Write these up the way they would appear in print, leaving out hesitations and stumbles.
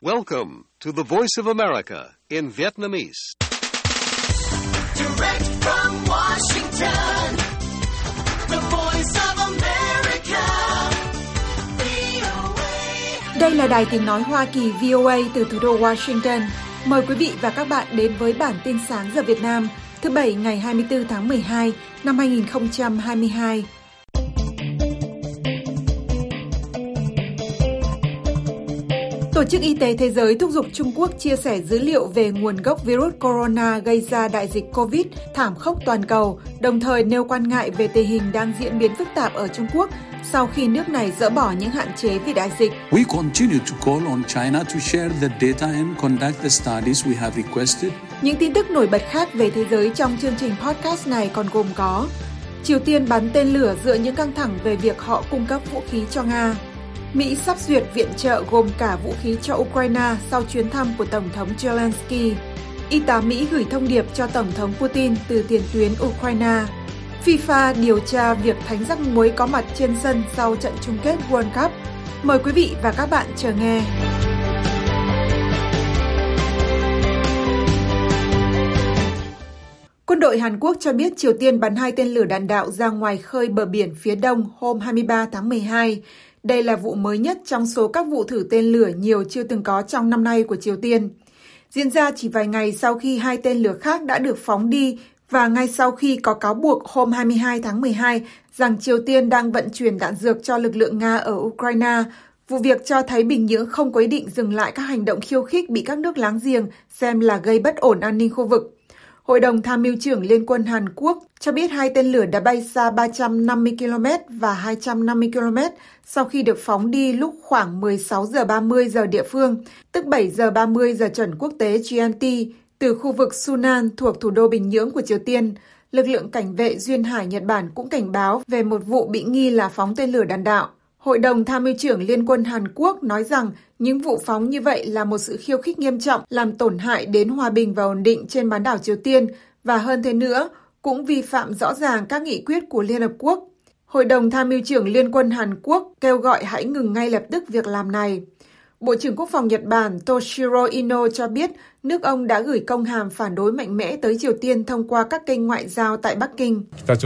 Welcome to the Voice of America in Vietnamese. Direct from Washington, the Voice of America, VOA. Đây là đài tiếng nói Hoa Kỳ VOA từ thủ đô Washington. Mời quý vị và các bạn đến với bản tin sáng giờ Việt Nam, thứ Bảy ngày 24 tháng 12 năm 2022. Tổ chức Y tế Thế giới thúc giục Trung Quốc chia sẻ dữ liệu về nguồn gốc virus corona gây ra đại dịch COVID thảm khốc toàn cầu, đồng thời nêu quan ngại về tình hình đang diễn biến phức tạp ở Trung Quốc sau khi nước này dỡ bỏ những hạn chế vì đại dịch. We continue to call on China to share the data and conduct the studies we have requested. Những tin tức nổi bật khác về thế giới trong chương trình podcast này còn gồm có: Triều Tiên bắn tên lửa giữa những căng thẳng về việc họ cung cấp vũ khí cho Nga. Mỹ sắp duyệt viện trợ gồm cả vũ khí cho Ukraine sau chuyến thăm của Tổng thống Zelensky. Y tá Mỹ gửi thông điệp cho Tổng thống Putin từ tiền tuyến Ukraine. FIFA điều tra việc thánh rắc muối có mặt trên sân sau trận chung kết World Cup. Mời quý vị và các bạn chờ nghe. Quân đội Hàn Quốc cho biết Triều Tiên bắn 2 tên lửa đạn đạo ra ngoài khơi bờ biển phía đông hôm 23 tháng 12. Đây là vụ mới nhất trong số các vụ thử tên lửa nhiều chưa từng có trong năm nay của Triều Tiên. Diễn ra chỉ vài ngày sau khi 2 tên lửa khác đã được phóng đi và ngay sau khi có cáo buộc hôm 22 tháng 12 rằng Triều Tiên đang vận chuyển đạn dược cho lực lượng Nga ở Ukraine. Vụ việc cho thấy Bình Nhưỡng không có ý định dừng lại các hành động khiêu khích bị các nước láng giềng xem là gây bất ổn an ninh khu vực. Hội đồng Tham mưu trưởng Liên quân Hàn Quốc cho biết 2 tên lửa đã bay xa 350 km và 250 km sau khi được phóng đi lúc khoảng 16 giờ 30 giờ địa phương, tức 7 giờ 30 giờ chuẩn quốc tế GMT, từ khu vực Sunan thuộc thủ đô Bình Nhưỡng của Triều Tiên. Lực lượng cảnh vệ duyên hải Nhật Bản cũng cảnh báo về một vụ bị nghi là phóng tên lửa đạn đạo. Hội đồng Tham mưu trưởng Liên quân Hàn Quốc nói rằng những vụ phóng như vậy là một sự khiêu khích nghiêm trọng làm tổn hại đến hòa bình và ổn định trên bán đảo Triều Tiên và hơn thế nữa, cũng vi phạm rõ ràng các nghị quyết của Liên Hợp Quốc. Hội đồng Tham mưu trưởng Liên quân Hàn Quốc kêu gọi hãy ngừng ngay lập tức việc làm này. Bộ trưởng Quốc phòng Nhật Bản Toshiro Ino cho biết nước ông đã gửi công hàm phản đối mạnh mẽ tới Triều Tiên thông qua các kênh ngoại giao tại Bắc Kinh.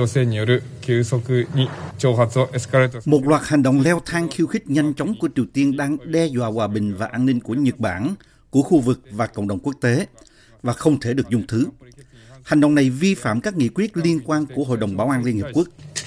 Một loạt hành động leo thang khiêu khích nhanh chóng của Triều Tiên đang đe dọa hòa bình và an ninh của Nhật Bản, của khu vực và cộng đồng quốc tế, và không thể được dung thứ. Hành động này vi phạm các nghị quyết liên quan của Hội đồng Bảo an Liên Hợp Quốc.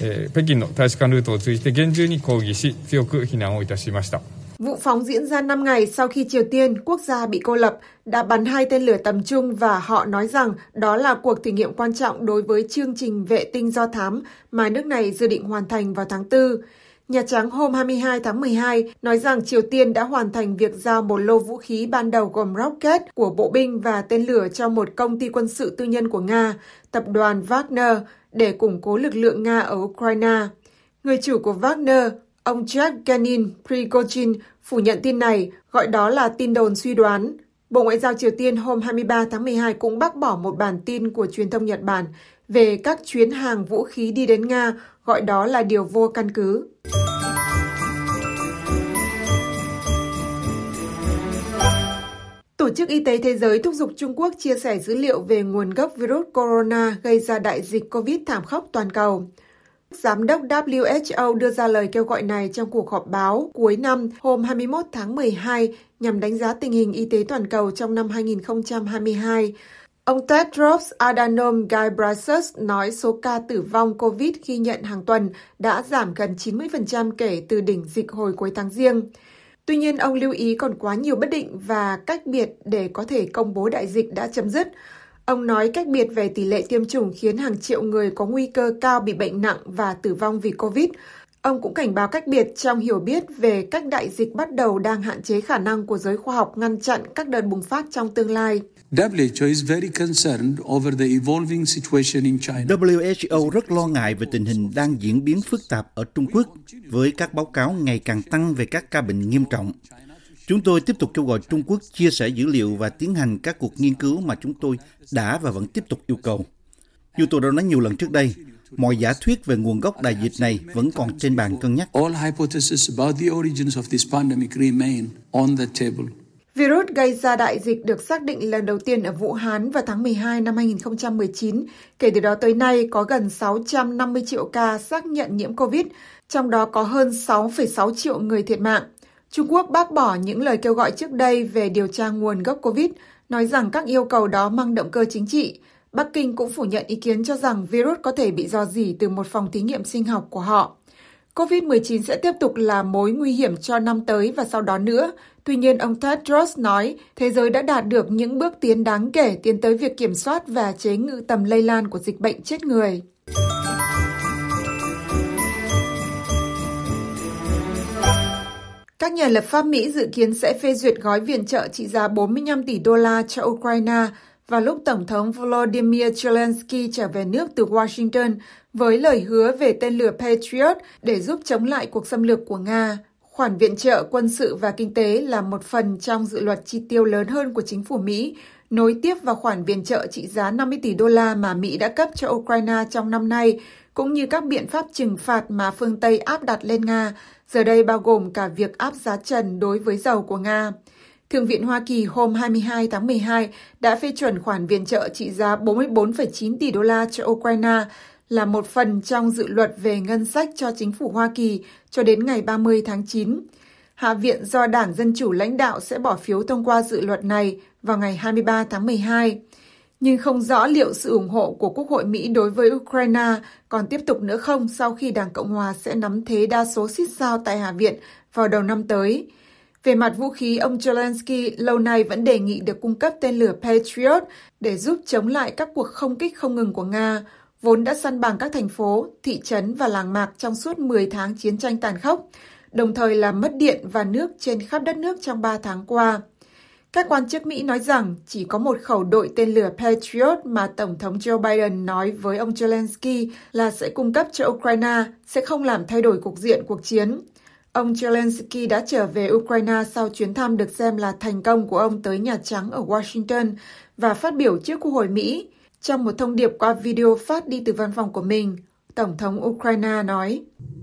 Vụ phóng diễn ra 5 ngày sau khi Triều Tiên, quốc gia bị cô lập, đã bắn 2 tên lửa tầm trung và họ nói rằng đó là cuộc thử nghiệm quan trọng đối với chương trình vệ tinh do thám mà nước này dự định hoàn thành vào tháng 4. Nhà Trắng hôm 22 tháng 12 nói rằng Triều Tiên đã hoàn thành việc giao một lô vũ khí ban đầu gồm rocket của bộ binh và tên lửa cho một công ty quân sự tư nhân của Nga, tập đoàn Wagner, để củng cố lực lượng Nga ở Ukraine. Người chủ của Wagner, ông Yevgeny Prigozhin phủ nhận tin này, gọi đó là tin đồn suy đoán. Bộ Ngoại giao Triều Tiên hôm 23 tháng 12 cũng bác bỏ một bản tin của truyền thông Nhật Bản về các chuyến hàng vũ khí đi đến Nga, gọi đó là điều vô căn cứ. Tổ chức Y tế Thế giới thúc giục Trung Quốc chia sẻ dữ liệu về nguồn gốc virus corona gây ra đại dịch COVID thảm khốc toàn cầu. Giám đốc WHO đưa ra lời kêu gọi này trong cuộc họp báo cuối năm hôm 21 tháng 12 nhằm đánh giá tình hình y tế toàn cầu trong năm 2022. Ông Tedros Adhanom Ghebreyesus nói số ca tử vong COVID ghi nhận hàng tuần đã giảm gần 90% kể từ đỉnh dịch hồi cuối tháng Giêng. Tuy nhiên, ông lưu ý còn quá nhiều bất định và cách biệt để có thể công bố đại dịch đã chấm dứt. Ông nói cách biệt về tỷ lệ tiêm chủng khiến hàng triệu người có nguy cơ cao bị bệnh nặng và tử vong vì COVID. Ông cũng cảnh báo cách biệt trong hiểu biết về cách đại dịch bắt đầu đang hạn chế khả năng của giới khoa học ngăn chặn các đợt bùng phát trong tương lai. WHO is very concerned over the evolving situation in China. WHO rất lo ngại về tình hình đang diễn biến phức tạp ở Trung Quốc, với các báo cáo ngày càng tăng về các ca bệnh nghiêm trọng. Chúng tôi tiếp tục kêu gọi Trung Quốc chia sẻ dữ liệu và tiến hành các cuộc nghiên cứu mà chúng tôi đã và vẫn tiếp tục yêu cầu. Như tôi đã nói nhiều lần trước đây, mọi giả thuyết về nguồn gốc đại dịch này vẫn còn trên bàn cân nhắc. All hypotheses about the origins of this pandemic remain on the table. Virus gây ra đại dịch được xác định lần đầu tiên ở Vũ Hán vào tháng 12 năm 2019. Kể từ đó tới nay, có gần 650 triệu ca xác nhận nhiễm COVID, trong đó có hơn 6,6 triệu người thiệt mạng. Trung Quốc bác bỏ những lời kêu gọi trước đây về điều tra nguồn gốc COVID, nói rằng các yêu cầu đó mang động cơ chính trị. Bắc Kinh cũng phủ nhận ý kiến cho rằng virus có thể bị rò rỉ từ một phòng thí nghiệm sinh học của họ. COVID-19 sẽ tiếp tục là mối nguy hiểm cho năm tới và sau đó nữa. Tuy nhiên, ông Tedros nói thế giới đã đạt được những bước tiến đáng kể tiến tới việc kiểm soát và chế ngự tầm lây lan của dịch bệnh chết người. Các nhà lập pháp Mỹ dự kiến sẽ phê duyệt gói viện trợ trị giá 45 tỷ đô la cho Ukraine vào lúc Tổng thống Volodymyr Zelensky trở về nước từ Washington với lời hứa về tên lửa Patriot để giúp chống lại cuộc xâm lược của Nga. Khoản viện trợ quân sự và kinh tế là một phần trong dự luật chi tiêu lớn hơn của chính phủ Mỹ, nối tiếp vào khoản viện trợ trị giá 50 tỷ đô la mà Mỹ đã cấp cho Ukraine trong năm nay, cũng như các biện pháp trừng phạt mà phương Tây áp đặt lên Nga, giờ đây bao gồm cả việc áp giá trần đối với dầu của Nga. Thượng viện Hoa Kỳ hôm 22 tháng 12 đã phê chuẩn khoản viện trợ trị giá 44,9 tỷ đô la cho Ukraine, là một phần trong dự luật về ngân sách cho chính phủ Hoa Kỳ cho đến ngày 30 tháng 9. Hạ viện do Đảng Dân Chủ lãnh đạo sẽ bỏ phiếu thông qua dự luật này vào ngày 23 tháng 12. Nhưng không rõ liệu sự ủng hộ của Quốc hội Mỹ đối với Ukraine còn tiếp tục nữa không sau khi Đảng Cộng Hòa sẽ nắm thế đa số xít sao tại Hạ viện vào đầu năm tới. Về mặt vũ khí, ông Zelensky lâu nay vẫn đề nghị được cung cấp tên lửa Patriot để giúp chống lại các cuộc không kích không ngừng của Nga, vốn đã săn bằng các thành phố, thị trấn và làng mạc trong suốt 10 tháng chiến tranh tàn khốc, đồng thời làm mất điện và nước trên khắp đất nước trong 3 tháng qua. Các quan chức Mỹ nói rằng chỉ có một khẩu đội tên lửa Patriot mà Tổng thống Joe Biden nói với ông Zelensky là sẽ cung cấp cho Ukraine sẽ không làm thay đổi cục diện cuộc chiến. Ông Zelensky đã trở về Ukraine sau chuyến thăm được xem là thành công của ông tới Nhà Trắng ở Washington và phát biểu trước Quốc hội Mỹ. Trong một thông điệp qua video phát đi từ văn phòng của mình, Tổng thống Ukraine nói: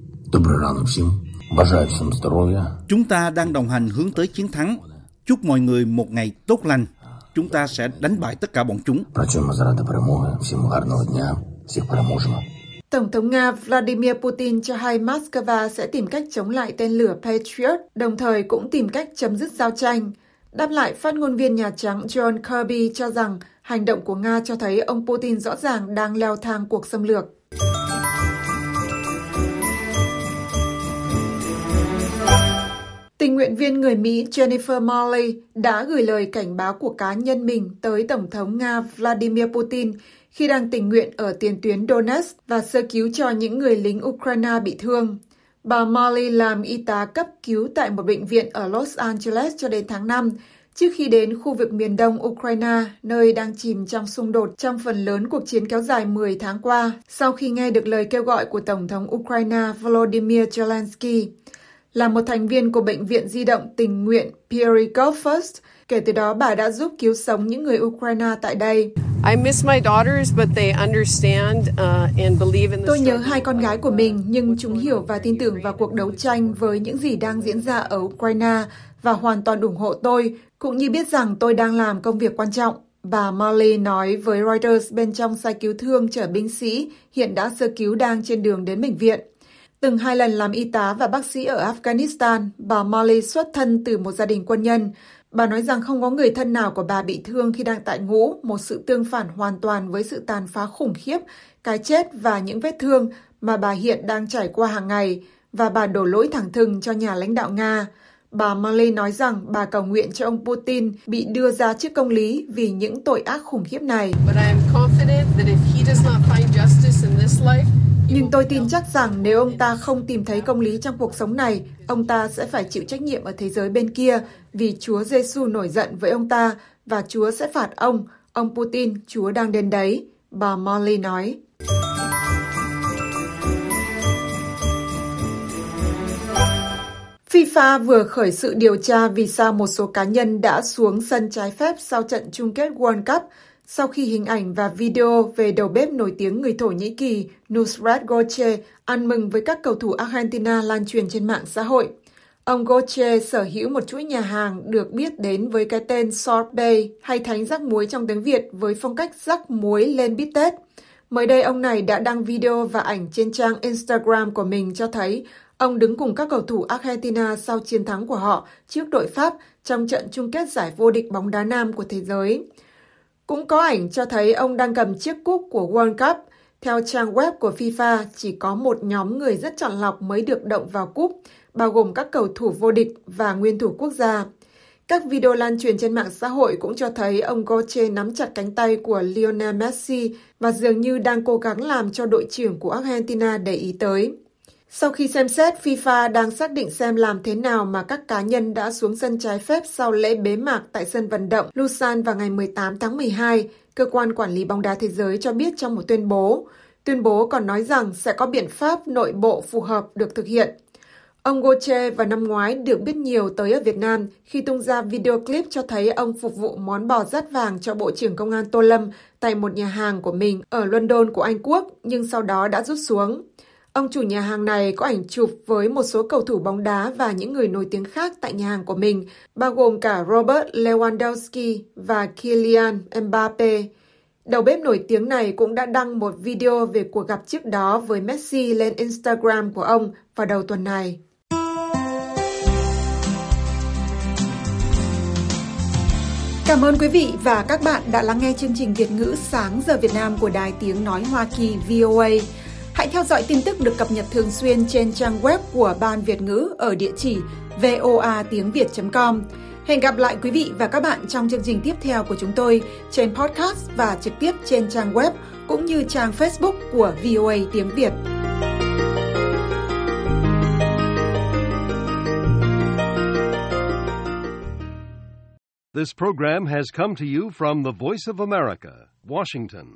Chúng ta đang đồng hành hướng tới chiến thắng. Chúc mọi người một ngày tốt lành. Chúng ta sẽ đánh bại tất cả bọn chúng. Tổng thống Nga Vladimir Putin cho hay Moscow sẽ tìm cách chống lại tên lửa Patriot, đồng thời cũng tìm cách chấm dứt giao tranh. Đáp lại, phát ngôn viên Nhà Trắng John Kirby cho rằng hành động của Nga cho thấy ông Putin rõ ràng đang leo thang cuộc xâm lược. Tình nguyện viên người Mỹ Jennifer Morley đã gửi lời cảnh báo của cá nhân mình tới Tổng thống Nga Vladimir Putin khi đang tình nguyện ở tiền tuyến Donetsk và sơ cứu cho những người lính Ukraine bị thương. Bà Morley làm y tá cấp cứu tại một bệnh viện ở Los Angeles cho đến tháng 5, trước khi đến khu vực miền đông Ukraine, nơi đang chìm trong xung đột trong phần lớn cuộc chiến kéo dài 10 tháng qua, sau khi nghe được lời kêu gọi của Tổng thống Ukraine Volodymyr Zelensky. Là một thành viên của Bệnh viện Di động tình nguyện Perigov First, kể từ đó bà đã giúp cứu sống những người Ukraine tại đây. Tôi nhớ hai con gái của mình, nhưng chúng hiểu và tin tưởng vào cuộc đấu tranh với những gì đang diễn ra ở Ukraine và hoàn toàn ủng hộ tôi, cũng như biết rằng tôi đang làm công việc quan trọng. Bà Morley nói với Reuters bên trong xe cứu thương chở binh sĩ hiện đã sơ cứu đang trên đường đến bệnh viện. Từng 2 lần làm y tá và bác sĩ ở Afghanistan, bà Morley xuất thân từ một gia đình quân nhân. Bà nói rằng không có người thân nào của bà bị thương khi đang tại ngũ, một sự tương phản hoàn toàn với sự tàn phá khủng khiếp, cái chết và những vết thương mà bà hiện đang trải qua hàng ngày, và bà đổ lỗi thẳng thừng cho nhà lãnh đạo Nga. Bà Morley nói rằng bà cầu nguyện cho ông Putin bị đưa ra trước công lý vì những tội ác khủng khiếp này. Nhưng tôi tin chắc rằng nếu ông ta không tìm thấy công lý trong cuộc sống này, ông ta sẽ phải chịu trách nhiệm ở thế giới bên kia vì Chúa Giêsu nổi giận với ông ta và Chúa sẽ phạt ông Putin, Chúa đang đến đấy, bà Morley nói. FIFA vừa khởi sự điều tra vì sao một số cá nhân đã xuống sân trái phép sau trận chung kết World Cup, sau khi hình ảnh và video về đầu bếp nổi tiếng người Thổ Nhĩ Kỳ Nusrat Gökçe ăn mừng với các cầu thủ Argentina lan truyền trên mạng xã hội. Ông Gauthier sở hữu một chuỗi nhà hàng được biết đến với cái tên Sorbet hay Thánh rắc muối trong tiếng Việt với phong cách rắc muối lên bít tết. Mới đây ông này đã đăng video và ảnh trên trang Instagram của mình cho thấy ông đứng cùng các cầu thủ Argentina sau chiến thắng của họ trước đội Pháp trong trận chung kết giải vô địch bóng đá nam của thế giới. Cũng có ảnh cho thấy ông đang cầm chiếc cúp của World Cup. Theo trang web của FIFA, chỉ có một nhóm người rất chọn lọc mới được động vào cúp, bao gồm các cầu thủ vô địch và nguyên thủ quốc gia. Các video lan truyền trên mạng xã hội cũng cho thấy ông Gauthier nắm chặt cánh tay của Lionel Messi và dường như đang cố gắng làm cho đội trưởng của Argentina để ý tới. Sau khi xem xét, FIFA đang xác định xem làm thế nào mà các cá nhân đã xuống sân trái phép sau lễ bế mạc tại sân vận động Lusail vào ngày 18 tháng 12, cơ quan quản lý bóng đá thế giới cho biết trong một tuyên bố. Tuyên bố còn nói rằng sẽ có biện pháp nội bộ phù hợp được thực hiện. Ông Gauthier vào năm ngoái được biết nhiều tới ở Việt Nam khi tung ra video clip cho thấy ông phục vụ món bò rát vàng cho Bộ trưởng Công an Tô Lâm tại một nhà hàng của mình ở London của Anh Quốc, nhưng sau đó đã rút xuống. Ông chủ nhà hàng này có ảnh chụp với một số cầu thủ bóng đá và những người nổi tiếng khác tại nhà hàng của mình, bao gồm cả Robert Lewandowski và Kylian Mbappe. Đầu bếp nổi tiếng này cũng đã đăng một video về cuộc gặp trước đó với Messi lên Instagram của ông vào đầu tuần này. Cảm ơn quý vị và các bạn đã lắng nghe chương trình Việt ngữ Sáng giờ Việt Nam của Đài Tiếng Nói Hoa Kỳ VOA. Hãy theo dõi tin tức được cập nhật thường xuyên trên trang web của Ban Việt ngữ ở địa chỉ voatiengviet.com. Hẹn gặp lại quý vị và các bạn trong chương trình tiếp theo của chúng tôi trên podcast và trực tiếp trên trang web cũng như trang Facebook của VOA Tiếng Việt. This program has come to you from the Voice of America, Washington.